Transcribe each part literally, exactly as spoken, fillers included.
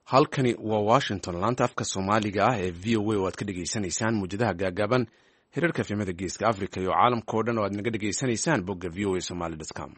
halkani waa Washington laanta afka Soomaaliga ah ee V O A oo aad ka dhageysanaysaan muujadaha gaagaaban hirarka filimada Geeska Afrika iyo caalamka oo dhan oo aad naga dhageysanaysaan bogga v o a somali dot com.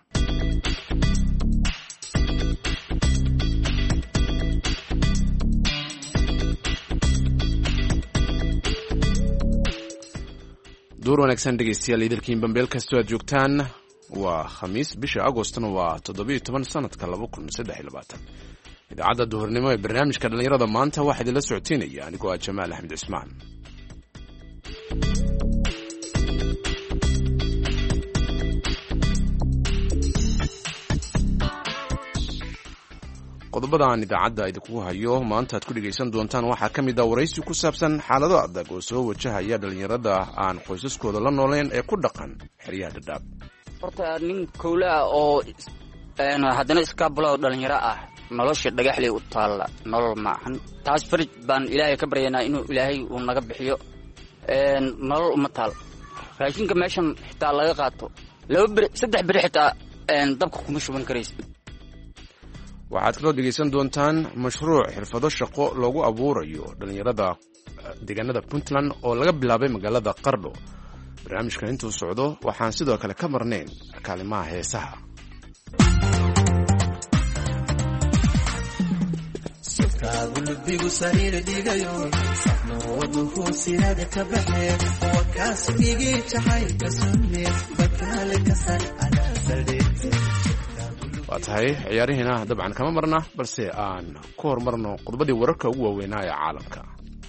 door wanaagsan dhegeystayaal idilkiin bambeel kastoo aad joogtaan waa khamiis bisha agostna waa toddoba iyo toban sanadka laba kun saddex iyo labaatan. idaacadda duhurnimo ee barnaamijka dhalinyarada maanta waxaa idinla socoteynaya anigoo ah Jamaal Axmed Cismaan. qodobada aan idaacadda idinku hayo maanta aad ku dhegaysan doontaan waxaa ka mid ah waraysi ku saabsan xaalado adag oo soo wajahaya dhalinyarada aan qoysaskooda la nooleen ee ku dhaqan xeryaha Dadaab. horta nin kowla oo haddana iskaabulaa dhalinyaro ah nolosha dhagaxley u taalla nolol maahan taas farij baan ilaahay ka baryaynaa inuu ilaahay uu naga bixiyo nolol uma taal raashinka meeshan xitaa laga qaato laba beri saddex beri xitaa dabka kuma shuban karaysa. waxaad kaloo dhegaysan doontaan mashruuc xirfado shaqo loogu abuurayo dhalinyarada deegaanada Puntland oo laga bilaabay magaalada Qardho. barnaamijkan intuu socdo waxaan sidoo kale ka marnayn kaalimaha heesaha. waa tahay ciyaarihiina dabcan kama marna balse aan ku horumarno qodobadii wararka ugu waaweynaa ee caalamka.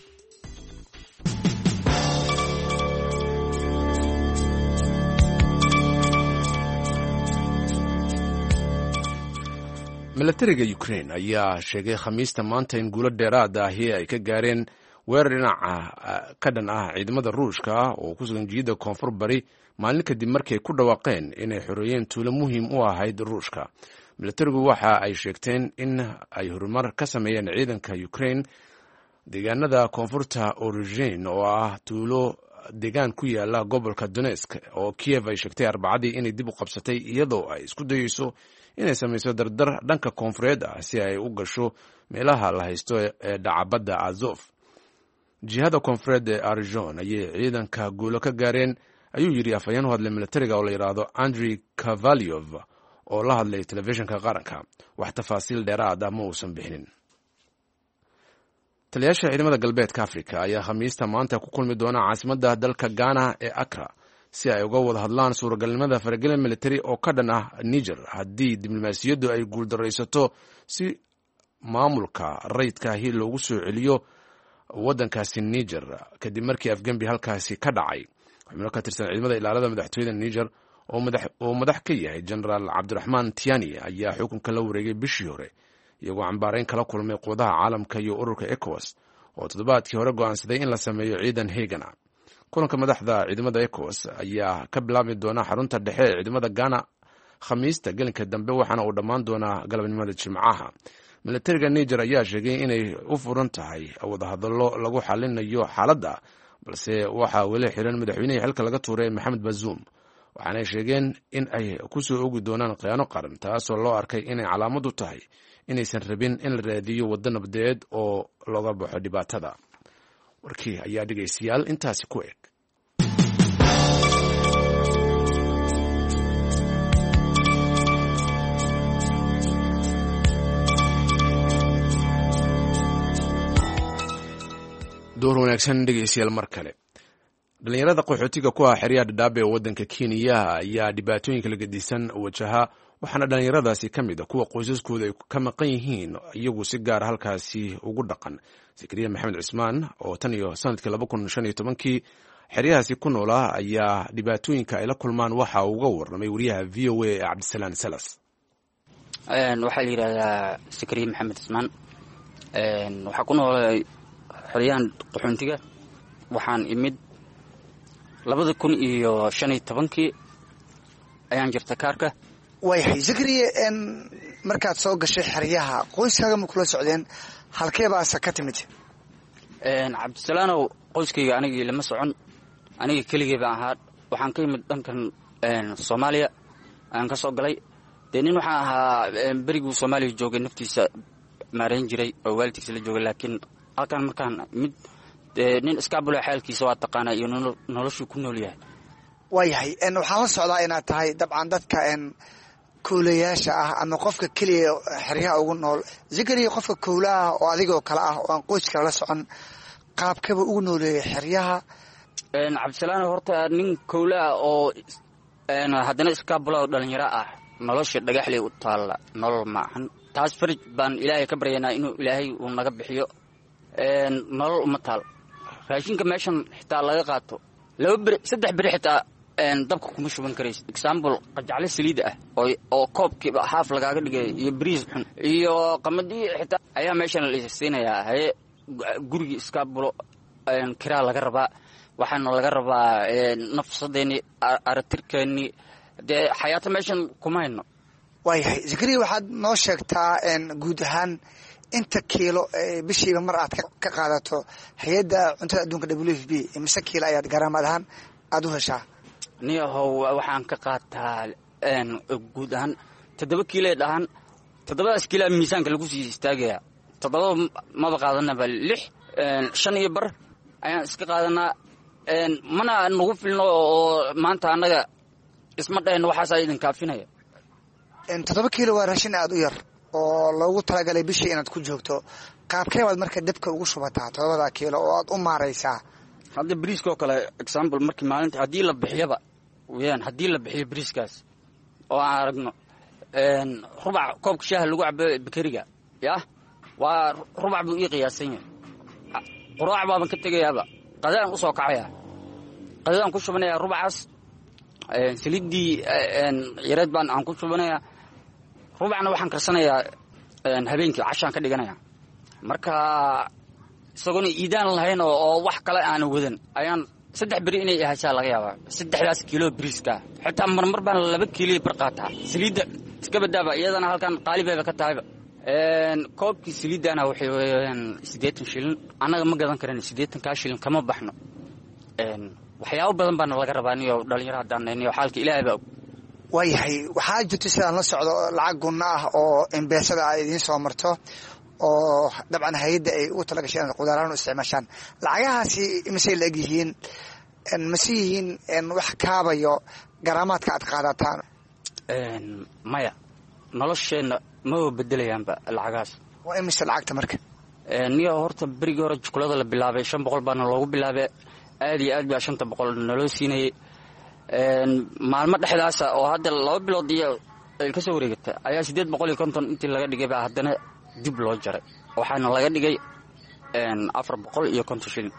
milatariga Ukraine ayaa sheegay khamiista maanta in guulo dheeraad ahi ay ka gaareen weerar dhinaca ka dhan ah ciidamada Ruushka oo ku sugan jiida koonfur bari maalin kadib markay ku dhawaaqeen inay xoreeyeen tuulo muhiim u ahayd Ruushka. milatarigu waxa ay sheegteen in ay horumar ka sameeyeen ciidanka Ukraine deegaanada koonfurta Origin oo ah tuulo deegaan ku yaala gobolka Donetsk oo Kiev ay sheegtay Arbacadii inay dib u qabsatay iyadoo ay isku dayeyso inay samayso dardar dhanka koonfureed ah si ay u gasho meelaha la haysto ee dhacabada Azov. jihada koonfureed ee Arjon ayay ciidanka guulo ka gaareen ayuu yiri afayeen u hadlay militariga oo la yiraahdo Andriy Kovalyov oo la hadlay telefishinka qaranka. wax tafaasiil dheeraad ah ma uusan bixinin. taliyaasha ciidamada galbeedka Afrika ayaa khamiista maanta ku kulmi doona caasimadda dalka Ghana ee Accra si ay uga wada hadlaan suuragalnimada faragelin military oo ka dhan ah Niger haddii diblomaasiyaddu ay guuldaraysato si maamulka rayidka ahi loogu soo celiyo waddankaasi Niger kadib markii afgembi halkaasi ka dhacay. xubno ka tirsan ciidamada ilaalada madaxtooyada Niger oo madax oo madax ka yahay General Abdurrahman Tiani ayaa xukunka la wareegay bishii hore iyagoo cambaarayn kala kulmay quwadaha caalamka iyo ururka ECOWAS oo toddobaadkii hore go'aansaday in la sameeyo ciidan Heegana. kulanka madaxda ciidamada ECOWAS ayaa ka bilaabi doona xarunta dhexe ee ciidamada Ghana khamiista gelinka dambe waxaana uu dhammaan doonaa galabnimada Jimcaha. militariga Niger ayaa sheegay inay u furan tahay wadahadallo lagu xalinayo xaaladda balse waxaa weli xiran madaxweynihii xilka laga tuuray Maxamed Bazoum waxaanay sheegeen in ay ku soo oogi doonaan khiyaano qaran taasoo loo arkay inay calaamad u tahay inaysan rabin in la raadiyo waddo nabadeed oo looga baxo dhibaatada. warkii ayaa dhegaystayaal intaasi ku eg. door wanaagsan dhegaystayaal mar kale. dhalinyarada qaxootiga ku ah xeryaha Dadaab ee waddanka Kenya ayaa dhibaatooyinka la gedisan wajaha waxaana dhalinyaradaasi ka mid ah kuwa qoysaskooda ay ka maqan yihiin iyagu si gaar halkaasi ugu dhaqan. Zakariya Maxamed Cismaan oo tan iyo sanadkii laba kun shan iyo tobankii xeryahaasi ku noolaa ayaa dhibaatooyinka ay la kulmaan waxa uu uga warramay wariyaha V O A ee Cabdisalaan Salas. waxaa la yidhaahdaa Zakariya Maxamed Cismaan waxaa ku noolay xeryahan qaxoontiga waxaan imid labada kun iyo shan iyo tobankii ayaan jirta kaarka. waayahay Zakariya markaad soo gashay xeryaha qoyskaaga ma kula socdeen halkee baase ka timid? Cabdisalaanow qoyskayga anigii lama socon aniga keligay baan ahaa waxaan ka imid dhankan Soomaaliya ayaan ka soo galay dee nin waxaan ahaa beriguu Soomaaliya joogay naftiisa maarayn jiray oo waalidkiisa la joogay laakiin halkan markaan mid nin iskaabula xaalkiisa waa taqaanaa iyo noloshuu ku nool yahay. waayahay waxaan la socdaa inaad tahay dabcan dadka kowlayaasha ah ama qofka keliya xeryaha ugu nool. Zakariya qofka kowlaha oo adigoo kale ah oo aan qoyska la socon qaabkaba ugu nooleeyay xeryaha. Cabdisalaan horta nin kowlaha oo haddana iskaabula dhalinyaro ah nolosha dhagaxley u taalla nolol maahan. taas farij baan ilaahay ka baryaynaa inuu ilaahay uu naga bixiyo nolol uma taal. raashinka meeshan xitaa laga qaato laba beri saddex beri xitaa dabka kuma shuban karaysid. example qajacle saliida ah oo oo koobkiiba haaf lagaaga dhigay iyo bariis xun iyo qamadii xitaa ayaa meeshan la isaynayaa. haye guriga iskaabulo kiraa laga rabaa, waxaana laga rabaa nafsadeeni aratirkeeni dee xayaata meeshan kuma hayno. waayahay Zakariya waxaad noo sheegtaa guud ahaan inta kiilo bishiiba mar aad ka qaadato hay'adda cuntada adduunka W F P imisa kiilo ayaad garaamad ahaan aad u heshaa? niyahow waxaan ka qaataa guud ahaan toddoba kiilo dhahan toddobadaas kiilo miisaanka lagu sii istaagayaa. toddoba maba qaadanaba lix shan iyo bar ayaan iska qaadanaa. mana nagu filno oo maanta annaga isma dhahayno waxaasaa idin kaafinaya. toddoba kiilo waa raashin aad u yar oo loogu talagalay bishii inaad ku joogto. qaabkee baad marka dabka ugu shubataa toddobada kiilo oo aad u maaraysaa? hadda bariiskoo kale example markii maalinta haddii la bixiyaba weyaan haddii la bixiyo bariiskaas oo aan aragno rubac koobka shaaha lagu cabo bakeriga yah waa rubac buu ii qiyaasan yahay. quraac baaban ka tegayaaba qadaan u soo kacaya qadaan ku shubanaya rubacaas saliiddii yareed baan aan ku shubanayaa. rubacna waxaan karsanayaa habeenkii cashaan ka dhiganaya. marka isagoona iidaan lahayn oo wax kale aana wadan ayaan saddex beri inay ahaasaa laga yaabaa. saddexdaas kiilo bariiska xitaa marmar baan laba kiilo bar qaataa. saliidda iska badaaba iyadana halkan qaalibayba ka tahayba. koobkii saliiddana waxay weeyaan siddeetan shilin. annaga ma gadan karan siddeetankaa shilin kama baxno. waxyaabo badan baana laga rabaa niyo dhalinyaro haddaan niyo xaalka ilaahay baa og. waayahay waxaa jirta sidaan la socdo lacag gunno ah oo embeesada ay idiin soo marto oo dabcan hay'adda ay ugu tala gasheen qudaaraan u isticmaashaan. lacagahaasi imisay la eg yihiin mase yihiin wax kaabayo garaamaadka aad qaadataan? maya nolosheenna maba bedelayaanba lacagahaas. waa imise lacagta marka? niyo horta berigii hore jukulada la bilaabay shan boqol baana loogu bilaabay. aad iyo aad baa shanta boqol naloo siinayay. maalmo dhexdaasa oo hadda laba bilood iyo ay ka soo wareegata ayaa siddeed boqol iyo konton intii laga dhigay baa haddana dib loo jaray waxaana laga dhigay afar boqol iyo konton shilin.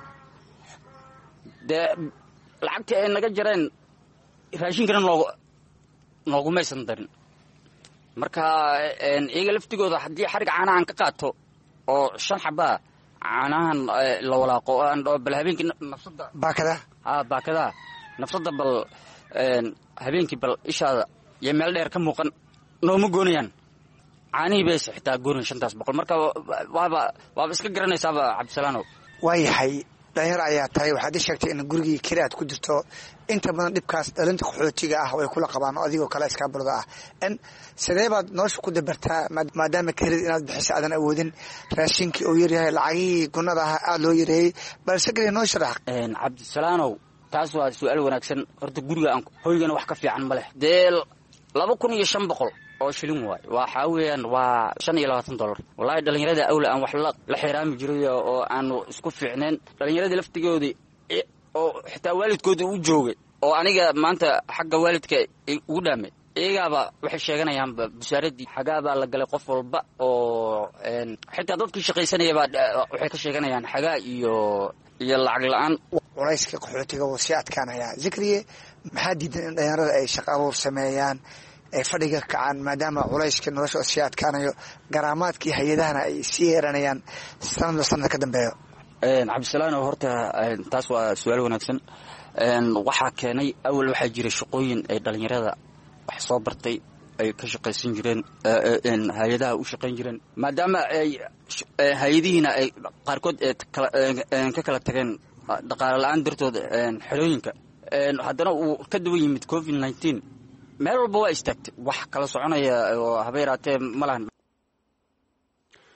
dee lacagtii ay naga jareen raashinkana noogu noogumaysan darin. marka iyaga laftigooda haddii xarig caanahan ka qaato oo shan xabaa caanahan la walaaqo oo aan bal habeenkii nafsada baakada ha baakada nafsada bal habeenkii bal ishaada iyo meel dheer ka muuqan nooma goonayaan. caanihii bay xitaa goonayn shantaas boqol. marka waaba waaba iska garanaysaaba Cabdisalaanow. waayahay dhalinyaro ayaa tahay waxaad ii sheegtay in gurigii keli aad ku jirto. inta badan dhibkaas dhalinta qaxootiga ah way kula qabaan oo adigoo kale iskaabulada ah. sidee baad nolosha ku dabartaa maadaama kelid inaad bixiso aadan awoodin raashinkii oo yaryahay lacagihii gunnada ah aada loo yareeyey balse keliya noo sharax? Cabdisalaanow taas waa su-aal wanaagsan. horta guriga aan hoygana wax ka fiican ma leh. dee laba kun iyo shan boqol oo shilin waay waxaa weeyaan waa shan iyo labaatan dollar. wallaahi dhalinyarada awla aan wax la xiraami jiray oo aanu isku fiicneen. dhalinyaradii laftigoodii oo xitaa waalidkooda u joogay oo aniga maanta xagga waalidka ugu dhaamay iyagaaba waxay sheeganayaanba busaaradii xagaabaa la galay qof walba oo xitaa dadkii shaqaysanayabaa waxay ka sheeganayaan xagaa iyo iyo lacag la-aan. culayska qaxootiga wuu sii adkaanayaa. Zakariya maxaa diidan in dhalinyarada ay shaqo abuur sameeyaan ay fadhiga kacaan maadaama culayska nolosha oo sii adkaanayo garaamaadkii hay-adahana ay sii yeeranayaan sanadba sanad ka dambeeyo? Cabdisalaanow horta taas waa su-aal wanaagsan. waxaa keenay awal waxaa jiray shaqooyin ay dhalinyarada wax soo bartay ay ka shaqaysan jireen hay-adaha u shaqayn jireen maadaama ay hay-adihiina ay qaarkood ka kala tageen dhaqaale la-aan dartood xerooyinka. haddana uu ka daba yimid covid nineteen meel walba waa istaagtay wax kala soconaya oo haba yaraatee ma lahan.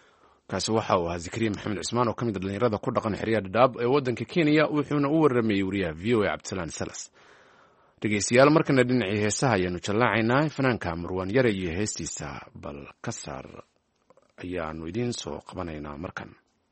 kaasi waxa uu ahaa Zakariya Maxamed Cismaan oo ka mid ah dhalinyarada ku dhaqan xeryaha Dadaab ee waddanka Kenya wuxuuna u waramayay wariyaha V O A Cabdisalaan Salas. dhegeystayaal markana dhinacii heesaha ayaanu jallaacaynaa fanaanka Marwan Yare iyo heestiisa bal ka saar ayaanu idiin soo qabanaynaa markan.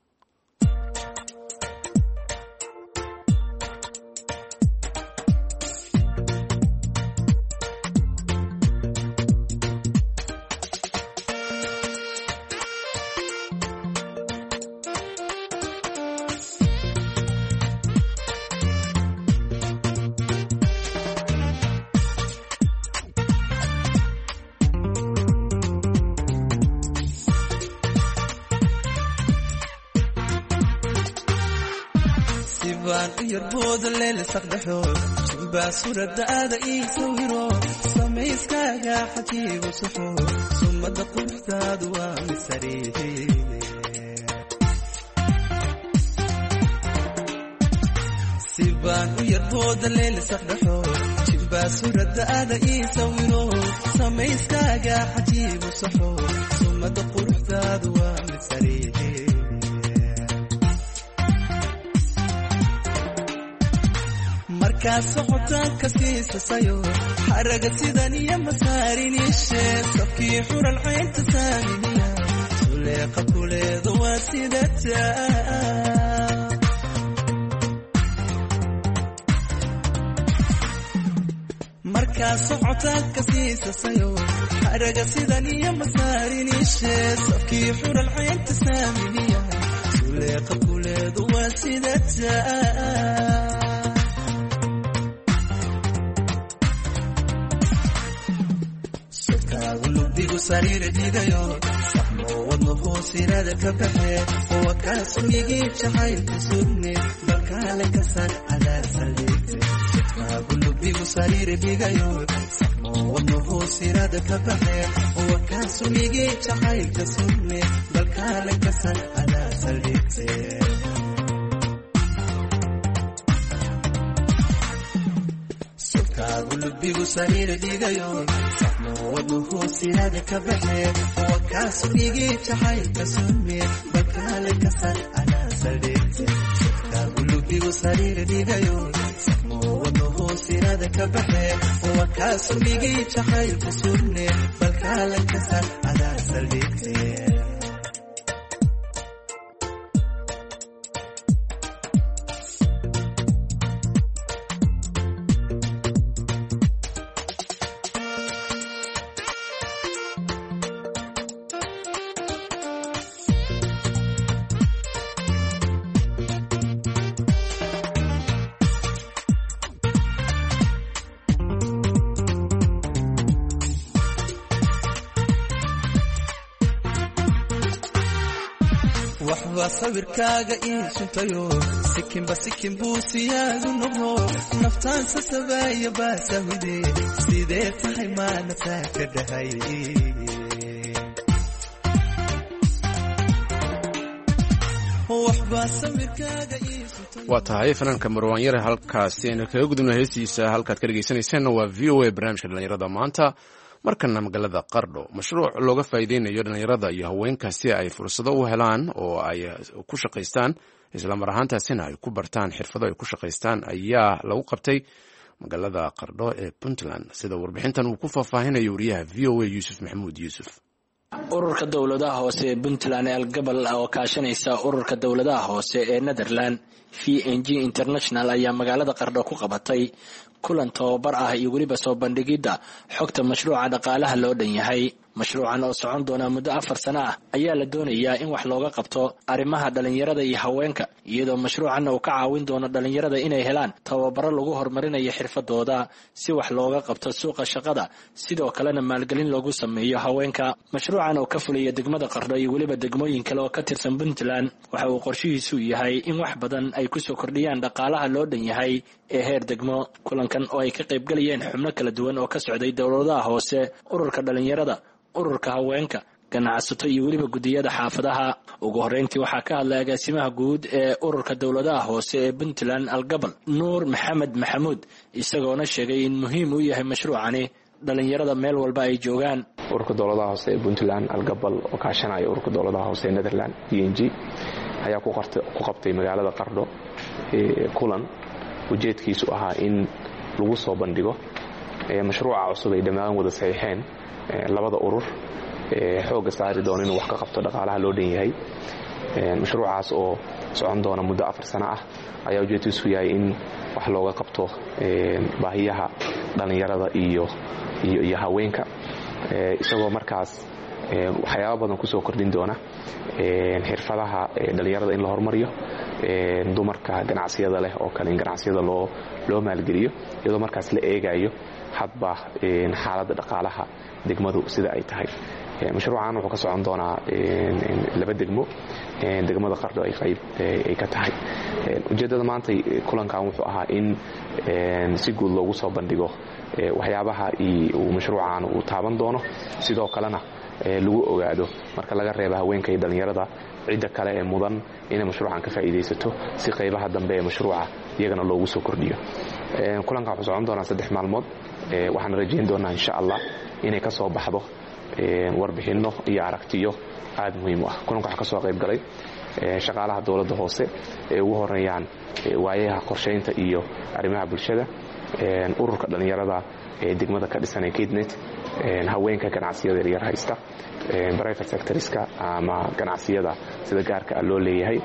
يربود الليل سقدحو جنبا سورة آذا إيسويرو سميسكاقا حتيب وصحو ثم دقل احتاد ومساريه سيبان يربود الليل سقدحو جنبا سورة آذا إيسويرو سميسكاقا حتيب وصحو ثم دقل احتاد ومساريه markaas socotaan ka siisasayo xaraga sidan iyo masaarin ishe sabkii xuran caynta saaminiya suleeqa kuleeda waa sidata markaas socotaan ka siisasayo xaraga sidan iyo masaarin ishe sabkii xuran caynta saaminiya suleeqa kuleeda waa sidata sariir diidayo saxmo wadno hoosirada ka baxee oo kaas migi jacayl ku sugne balkaale ka san adaa saldhigte gulubigu sariir diidayo saxmo wadno hoosirada ka baxee oo kaas migi jacayl ku sugne balkaale ka san adaa saldhigte gulubigu sariir diidayo saxmo wadno hoosirada ka baxee oo kaas migi jacayl ka sugne balkaale ka san adaa saldhigte gulubigu sariir diidayo saxmo wadno hoosirada ka baxee oo kaas migi jacayl ka sugne balkaale ka san adaa saldhigte sawirkaaga ii suntayo sikinba sikin buu siyaadu noqdo naftaan sasabaya baasahude sidee tahay maanataa ka dhahay waa tahay fanaanka Marwan Yare halkaasi aynu kaga gudubna heestiisa halkaad ka dhegeysanaysaanna waa V O A barnaamijka dhalinyarada maanta markana magaalada Qardho mashruuc looga faa'iideynayo dhalinyarada iyo haweenka si ay fursado u helaan oo ay ku shaqeystaan isla mar ahaantaasina ay ku bartaan xirfado ay ku shaqeystaan ayaa lagu qabtay magaalada Qardho ee Puntland sida warbixintan uu ku faahfaahinayo wariyaha V O A Yuusuf Maxamuud Yuusuf. ururka dawladaha hoose ee Puntland ee Algabal oo kaashanaysa ururka dawladaha hoose ee Netherland V N G International ayaa magaalada Qardho ku qabatay kulan tababar ah iyo waliba soo bandhigida xogta mashruuca dhaqaalaha loo dhan yahay mashruucan oo socon doona muddo afar sano ah ayaa la doonayaa in wax looga qabto arrimaha dhalinyarada iyo haweenka iyadoo mashruucan uu ka caawin doono dhalinyarada inay helaan tababaro lagu horumarinayo xirfadooda si wax looga qabto suuqa shaqada sidoo kalena maalgelin loogu sameeyo haweenka mashruucan oo ka fulaya degmada Qardho iyo waliba degmooyin kale oo ka tirsan Puntland waxa uu qorshihiisu yahay in wax badan ay ku soo kordhiyaan dhaqaalaha loo dhan yahay ee heer degmo kulankan oo ay ka qayb galayeen xubno kala duwan oo ka socday dawladaha hoose ururka dhalinyarada ururka haweenka ganacsato iyo waliba gudiyada xaafadaha ugu horeyntii waxa ka hadlay agaasimaha guud ee ururka dawladaha hoose ee Puntland Algabal Nuur Maxamed Maxamuud isagoona sheegay in muhiim uu yahay mashruucani dhalinyarada meel walba ay joogaan. ururka dowladaha hoose ee Puntland Algabal oo kaashanaya ururka dowladaha hoose ee Netherland P N G ayaa ku qabtay magaalada Qardho kulan ujeedkiisu ahaa in lagu soo bandhigo mashruuca cusub ay dhammaan wada saxiixeen labada urur xooga saari doona inuu wax ka qabto dhaqaalaha loo dhan yahay. mashruucaas oo socon doona muddo afar sano ah ayaa ujeedkiisu yahay in wax looga qabto baahiyaha dhalinyarada iyo iyo haweenka isagoo markaas waxyaabo badan ku soo kordhin doona xirfadaha dhalinyarada in la hormariyo, dumarka ganacsiyada leh oo kale in ganacsiyada loo loo maalgeliyo iyadoo markaas la eegayo hadba xaaladda dhaqaalaha degmadu sida ay tahay. mashruucan wuxuu ka socon doonaa laba degmo, degmada Qardho ay qayb ay ka tahay. ujeedada maanta kulankan wuxuu ahaa in si guud loogu soo bandhigo waxyaabaha uu mashruucan uu taaban doono, sidoo kalena lagu ogaado marka laga reebo haweenka iyo dhalinyarada cidda kale ee mudan inay mashruucan ka faa'iideysato si qaybaha dambe ee mashruuca iyagana loogu soo kordhiyo. kulankan wuxuu socon doonaa saddex maalmood, waxaan rajayn doonaa insha Allah inay ka soo baxdo warbixino iyo aragtiyo aad muhiim u ah. kulanka waxaa ka soo qayb galay shaqaalaha dowladda hoose ee ugu horeeyaan waayaha qorsheynta iyo arrimaha bulshada, ururka dhalinyarada ee degmada ka dhisan ee Kidnet, haweenka ganacsiyada yaryar haysta, private sectorska ama ganacsiyada sida gaarka loo leeyahay,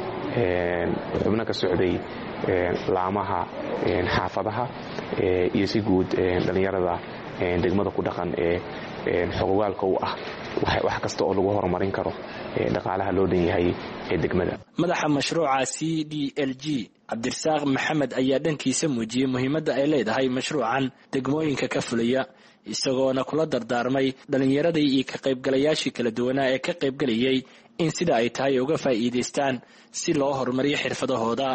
xubno ka socday laamaha xaafadaha iyo si guud dhalinyarada degmada ku dhaqan ee xogogaalka u ah wax kasta oo lagu horumarin karo dhaqaalaha loo dhan yahay ee degmada. madaxa mashruuca C D L G Cabdirasaaq Maxamed ayaa dhankiisa muujiyay muhiimadda ay leedahay mashruucan degmooyinka ka fulaya, isagoona kula dardaarmay dhalinyaradii iyo ka qaybgalayaashii kala duwanaa ee ka qaybgalayay in sida ay tahay uga faa'iidaystaan si loo horumariyo xirfadahooda.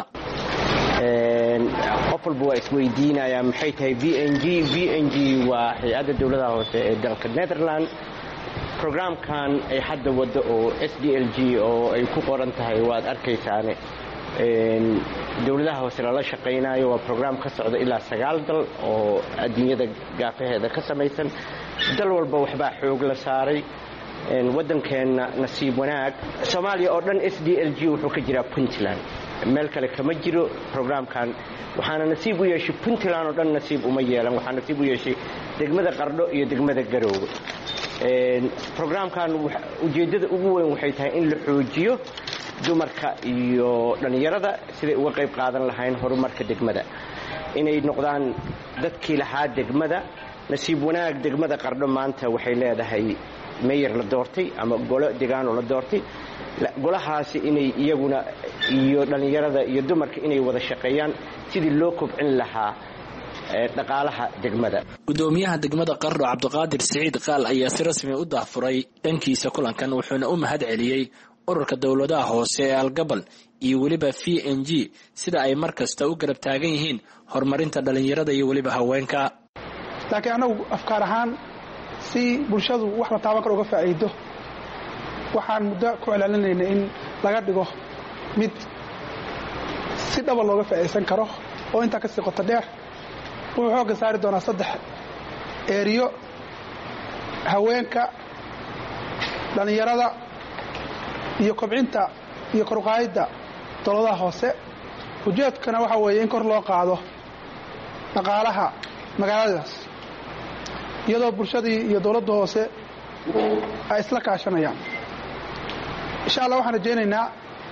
qof walba waa isweydiinayaa maxay tahay V N G. V N G waa hay-adda dowladaha hoose ee dalka Netherland. programkan ay hadda wado oo S D L G oo ay ku qoran tahay waad arkaysaane dowladaha hoose lala shaqaynayo. waa program ka socda ilaa sagaal dal oo adduunyada gaafaheeda ka samaysan. dal walba waxbaa xoog la saaray. waddankeenna nasiib wanaag Soomaaliya oo dhan S D L G wuxuu ka jiraa Puntland, meel kale kama jiro programkan. waxaana nasiib u yeeshay Puntland oo dhan nasiib uma yeelan, waxaa nasiib u yeeshay degmada Qardho iyo degmada Garoowe. programkan ujeedada ugu weyn waxay tahay in la xoojiyo dumarka iyo dhalinyarada siday uga qayb qaadan lahayn horumarka degmada, inay noqdaan dadkii lahaa degmada. nasiib wanaag degmada Qardho maanta waxay leedahay mayor la doortay ama golo deegaano la doortay. golahaasi inay iyaguna iyo dhalinyarada iyo dumarka inay wada shaqeeyaan sidii loo kobcin lahaa dhaqaalaha degmada. gudoomiyaha degmada Qardho Cabdiqaadir Saciid Qaal ayaa si rasmi u daafuray dhankiisa kulankan, wuxuuna u mahad celiyay ururka dowladaha hoose ee Algabal iyo waliba V N G sida ay markasta u garab taagan yihiin horumarinta dhalinyarada iyo waliba haweenka. laakiin anagu afkaar ahaan si bulshadu wax la taaban karo uga faa'iido waxaan muddo ku celcelinaynaa in laga dhigo mid si dhaba looga faa'iideysan karo oo intaa ka sii qoto dheer. wuxuu xooga saari doonaa saddex eeriyo: haweenka, dhalinyarada iyo kobcinta iyo kor u qaadidda dowladaha hoose. ujeedkana waxa weeye in kor loo qaado dhaqaalaha magaaladaas iyadoo bulshadii iyo dowladda hoose ay isla kaashanayaan. insha Allah waxaan rajaynaynaa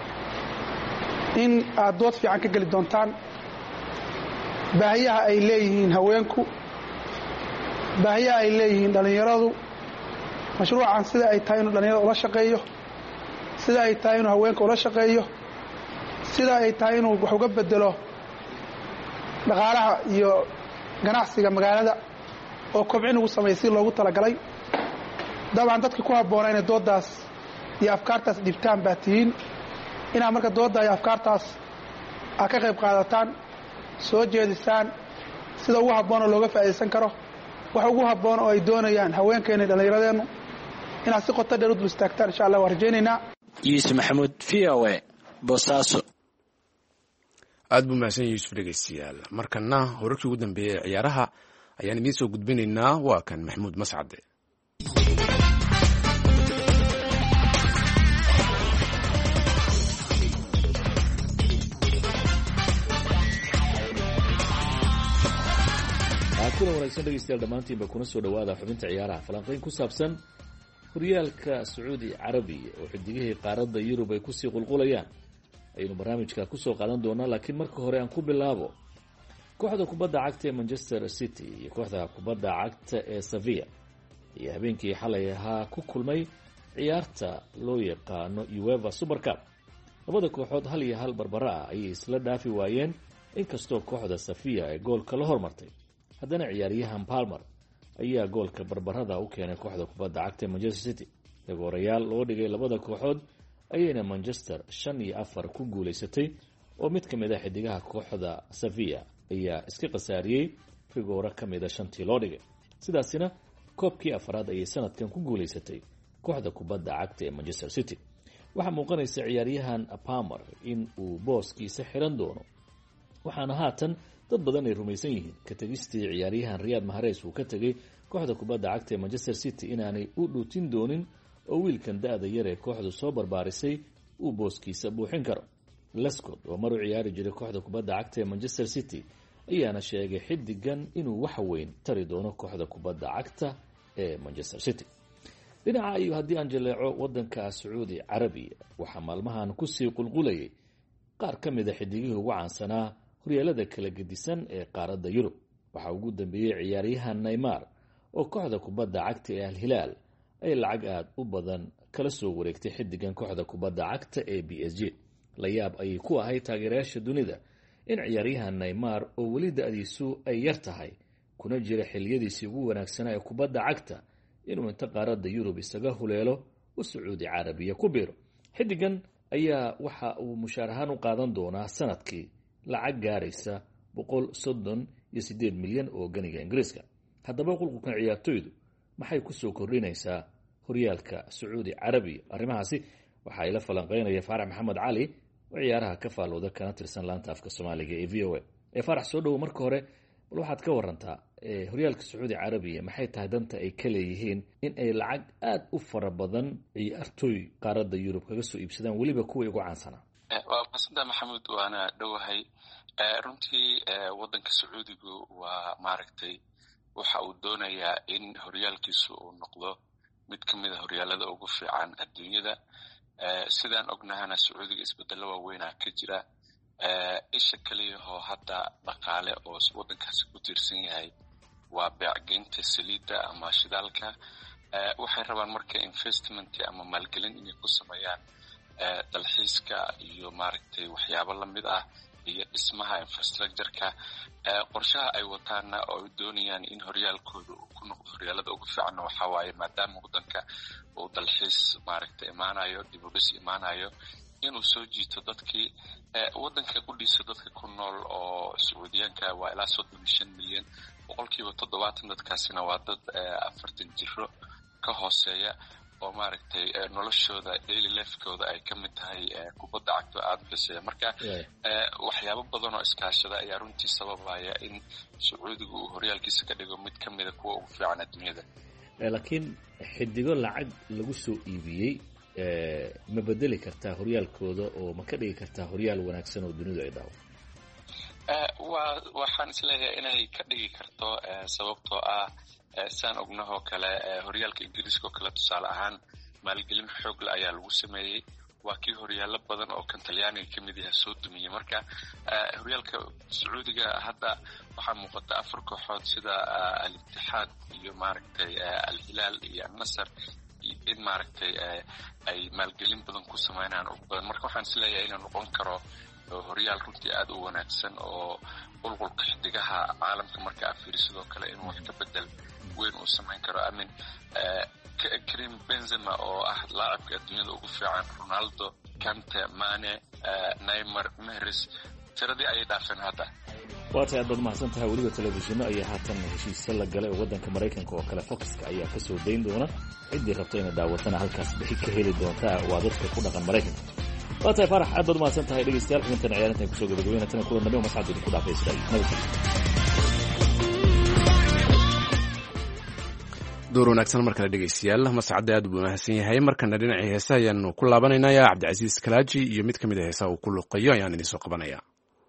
in aad dood fiican ka geli doontaan baahiyaha ay leeyihiin haweenku, baahiyaha ay leeyihiin dhalinyaradu, mashruucan sida ay tahay inuu dhalinyarada ula shaqeeyo, sida ay tahay inuu haweenka ula shaqeeyo, sida ay tahay inuu wax uga bedelo dhaqaalaha iyo ganacsiga magaalada oo kobcin ugu sameeyay si loogu talagalay. dabcan dadka ku habboona inay doodaas iyo afkaartaas dhibtaan baa tihiin, inaad marka doodda iyo afkaartaas aad ka qayb qaadataan, soo jeedisaan sida ugu habboon oo looga faa'iideysan karo, wax ugu habboon oo ay doonayaan haweenkeena iyo dhallinyaradeennu inaad si qoto dheer u dul istaagtaan. insha Allah waan rajaynaynaa. Yuusuf Maxamuud, V O A, Boosaaso. aad buu mahadsan Yuusuf dhegeystayaal. markana wararkii ugu dambeeyay ciyaaraha ayaan idiin soo gudbinaynaa. waa kan maxamuud mascade. kulan wanaagsan dhegeystayaal dhammaantiinba kuna soo dhawaada xubinta ciyaaraha falanqayn ku saabsan horyaalka sacuudi carabiya oo xidigihii qaaradda yurub ay kusii qulqulayaan ayaynu barnaamijka kusoo qaadan doonaa. laakiin marka hore aan ku bilaabo kooxda kubadda cagta ee manchester city iyo kooxda kubadda cagta ee sevilla iyo habeenkii xalay ahaa ku kulmay ciyaarta loo yaqaano uefa super cup. labada kooxood hal iyo hal barbara ah ayay isla dhaafi waayeen, inkastoo kooxda sevilla ay goolka la hormartay. haddana ciyaaryahan palmer ayaa goolka barbarada u keenay kooxda kubadda cagta ee manchester city. rigoorayaal loo dhigay labada kooxood ayayna manchester shan iyo afar ku guulaysatay, oo mid ka mid a xidigaha kooxda sevilla ayaa iska khasaariyey rigooro ka mida shantii loo dhigay. sidaasina koobkii afraad ayay sanadkan ku guulaysatay kooxda kubadda cagta ee manchester city. waxaa muuqanaysa ciyaaryahan palmer in uu booskiisa xiran doono, waxaana haatan dad badan ay rumaysan yihiin ka tegistii ciyaaryahan Riyad Mahrez uu ka tegay kooxda kubadda cagta ee Manchester City inaanay u dhuutin doonin oo wiilkan da'da yar ee kooxdu soo barbaarisay uu booskiisa buuxin karo. Lescott oo mar u ciyaari jiray kooxda kubadda cagta ee Manchester City ayaana sheegay xidigan inuu wax weyn tari doono kooxda kubadda cagta ee Manchester City. dhinaca ayuu haddii aan jaleeco waddanka Sacuudi Carabiya waxaa maalmahan kusii qulqulayay qaar ka mid a xidigihii ugu caansanaa horyaalada kala gedisan ee qaaradda Yurub. waxaa ugu dambeeyey ciyaaryahan Neymar oo kooxda kubadda cagta ee Al Hilal ay lacag aad u badan kala soo wareegtay xidigan kooxda kubadda cagta ee B S G. la yaab ayay ku ahay taageerayaasha dunida in ciyaaryahan Neymar oo weli da'diisu ay yar tahay kuna jira xilliyadiisii ugu wanaagsanaa ee kubadda cagta inuu inta qaaradda Yurub isaga huleelo u Sacuudi Carabiya ku biiro. xidigan ayaa waxa uu mushaar ahaan u qaadan doonaa sanadkii lacag gaaraysa boqol soddon iyo siddeed milyan oo ganiga Ingiriiska. haddaba qulqulkan ciyaartoydu maxay ku soo kordhinaysaa horyaalka Sacuudi Carabiya? arrimahaasi waxa ay la falanqeynaya Faarax Maxamed Cali oo ciyaaraha ka faalooda kana tirsan laanta afka Soomaaliga ee V O A. ee Faarax soo dhaw marka hore bal waxaad ka warantaa ee horyaalka Sacuudi Carabiya maxay tahay danta ay ka leeyihiin in ay lacag aad u fara badan ciyaartoy qaaradda Yurub kaga soo iibsadaan waliba kuwa ugu caansanaa? waa qasda Maxamed waana dhowahay. runtii waddanka Sacuudigu waa maaragtay waxa uu doonayaa in horyaalkiisu uu noqdo mid ka mid a horyaalada ugu fiican adduunyada. sidaan ognahana Sacuudiga isbedelo waaweynaa ka jira. isha kaliyahoo hadda dhaqaale oo waddankaasi ku tiirsan yahay waa beecgeynta saliidda ama shidaalka. waxay rabaan marka investment ama maalgelin inay ku sameeyaan dalxiiska iyo maaragtay waxyaabo la mid ah iyo dhismaha infrastructure-ka. qorshaha ay wataana oo ay doonayaan in horyaalkooda uu ku noqdo horyaalada ugu fiicanna waxaa waaye maadaama waddanka uu dalxiis maaragtay imaanayo, dib u dhis imaanayo, inuu soo jiito dadkii waddanka qudhiisa dadka ku nool oo Sacuudiyaanka waa ilaa soddon iyo shan milyan. boqolkiiba toddobaatan dadkaasina waa dad afartan jiro ka hooseeya oo maaragtay noloshooda daily lifekooda ay ka mid tahay kubadda cagta aada u xiseeya. marka waxyaabo badan oo iskaashada ayaa runtii sababaya in Sacuudigu uu horyaalkiisa ka dhigo mid ka mida kuwa ugu fiican adduunyada. laakiin xidigo lacag lagu soo iibiyey ma bedeli kartaa horyaalkooda oo ma ka dhigi kartaa horyaal wanaagsan oo dunidu ay daawo? waa waxaan isleeyahay inay ka dhigi karto sababtoo ah saan ognahoo kale horyaalka Ingiriiska oo kale tusaale ahaan maalgelin xoog leh ayaa lagu sameeyey. waa kii horyaalo badan oo kan Talyaaniga ka mid yahay soo dumiyey. marka horyaalka Sacuudiga hadda waxaa muuqata afar kooxood sida Al-Ittixaad iyo maaragtay Al Hilal iyo Al Nassr in maaragtay ay maalgelin badan ku sameynayaan ugu badan. marka waxaan isleeyahay inuu noqon karo horyaal runtii aad u wanaagsan oo qulqulka xidigaha caalamka marka aad fiirisidoo kale inuu wax ka bedel weyn uu samayn karo. amin Karim Benzema oo ah laacibka adduunyada ugu fiican, Ronaldo, Kante, Mane, Neymar, Mahrez tiradii ayay dhaafeen hadda. waa tahay aad baad mahadsan tahay. weliba telefishinno ayaa haatan heshiisyo la galay oo waddanka Maraykanka oo kale Foxka ayaa ka soo dayn doona. ciddii rabto inay daawatana halkaas bixi ka heli doontaa waa dadka ku dhaqan Maraykanka. waa tahay Faarax aad baad mahadsan tahay. dhegeystayaal xubintan ciyaarinta ay kusoo gabagabeynayaan kulan dambe oo masxad idinku dhaafay Israa'iil. door wanaagsan mar kale dhegeystayaal mascadda aad buu mahadsan yahay markana dhinacii heesa ayaanu ku laabanaynaa cabdicasiis kalaaji iyo mid ka mid a heesaha uu ku luqeeyo ayaan idin soo qabanaya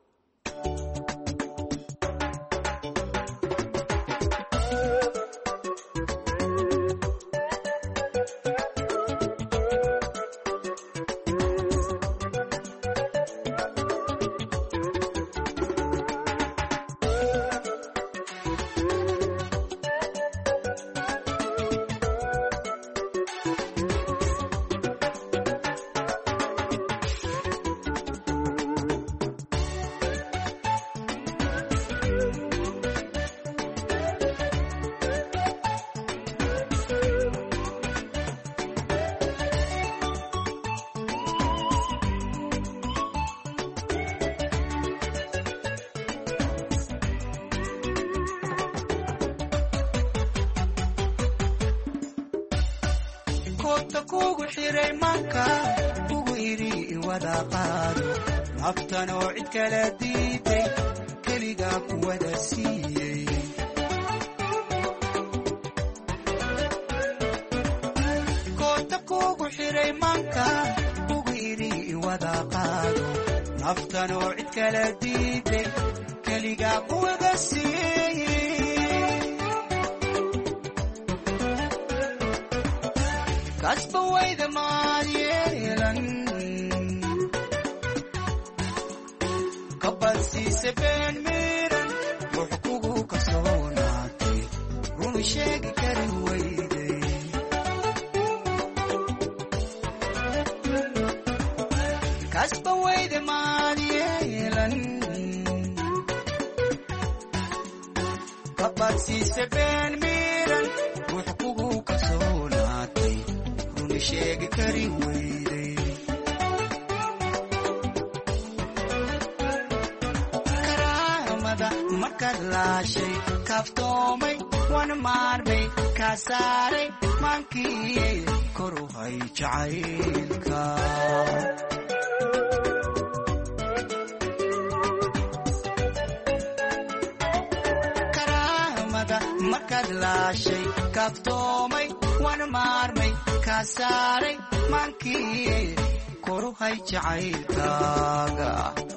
kugu xiray manka ugu iri wada qaado naftan oo cid kala diiday keliga ku wada siiyey koota kugu xiray manka ugu iri wada qaado naftan oo cid kala diiday keliga ku wada siiyey kasba wayda maadyeelan kabadsiise been miran wux kugu kasoonaatay runu sheegi kari wayday kasba wayda maadyeelan kabadsiise been miran wux kugu kasoonaatay sheegi kari wayday karaamada markaad laashay kaaftoomay wana maarmay kaa saaray maankii koru hay jacaylka karaamada markaad laashay kaaftoomay wana maarmay kaa saaray maankii koru hay jacaylkaaga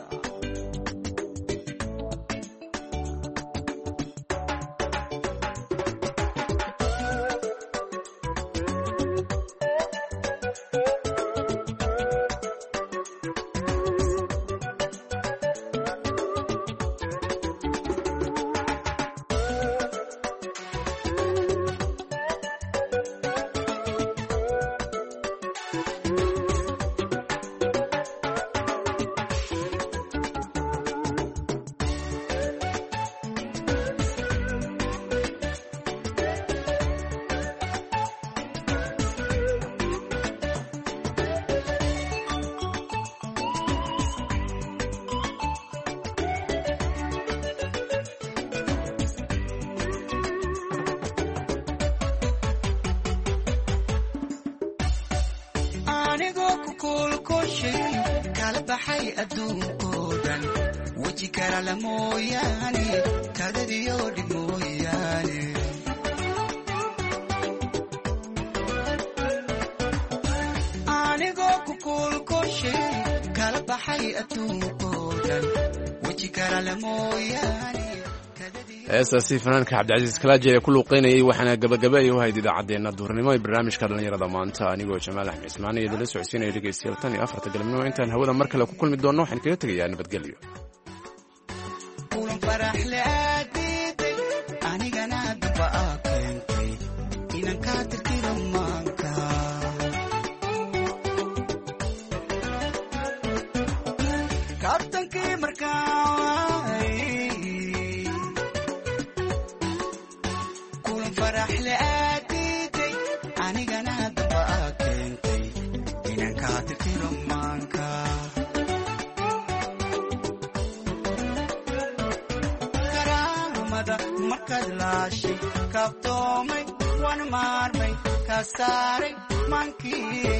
anigoo ku kuulkushay kala baxay adduunkoodan weji kala la mooyaane kadadiyo dhib mooyaane anigoo ku kuulkushay kala baxay adduunkoodan weji kala la mooyaane heestaasi fanaanka cabdicasiis kalaaji ee ku luuqeynayay waxaana gabagaba ay u hayd idaacaddeenna duurnimo ee barnaamijka dhallinyarada maanta anigoo jamaal axmed cismaan iyo idinla socodsiinaya dhegeystayaal tan iyo afarta galabnimo intaan hawada mar kale ku kulmi doonno waxaan kaga tegayaa nabadgelyo kulan faraxle aadiiday anigana daba aa keentay inan kaa tirtiro maanka kabtankii markaa faraxle aadiiday anigana daba aa keentay inan kaa tirtiro maanka karaamada markaad laashay kaaftoomay wana maarmay kaa saaray maankii